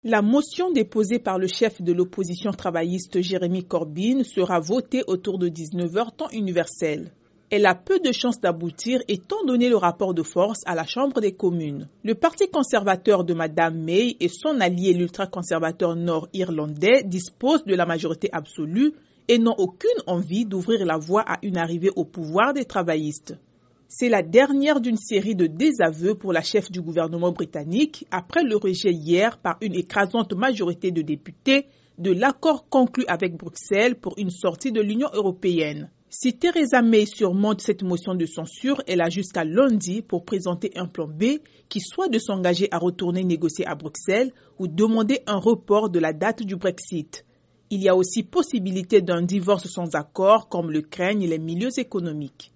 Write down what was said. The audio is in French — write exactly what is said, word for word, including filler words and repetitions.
La motion déposée par le chef de l'opposition travailliste Jérémy Corbyn sera votée autour de dix-neuf heures temps universel. Elle a peu de chances d'aboutir étant donné le rapport de force à la Chambre des communes. Le parti conservateur de Mme May et son allié l'ultra-conservateur nord-irlandais disposent de la majorité absolue et n'ont aucune envie d'ouvrir la voie à une arrivée au pouvoir des travaillistes. C'est la dernière d'une série de désaveux pour la chef du gouvernement britannique après le rejet hier par une écrasante majorité de députés de l'accord conclu avec Bruxelles pour une sortie de l'Union européenne. Si Theresa May surmonte cette motion de censure, elle a jusqu'à lundi pour présenter un plan B qui soit de s'engager à retourner négocier à Bruxelles ou demander un report de la date du Brexit. Il y a aussi possibilité d'un divorce sans accord comme le craignent les milieux économiques.